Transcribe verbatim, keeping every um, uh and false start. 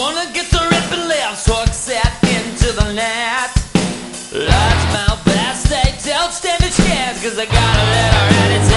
Gonna get the ripping lips hook set into the net. Large mouth bass, they don't stand a chance, cause I got a letter and it's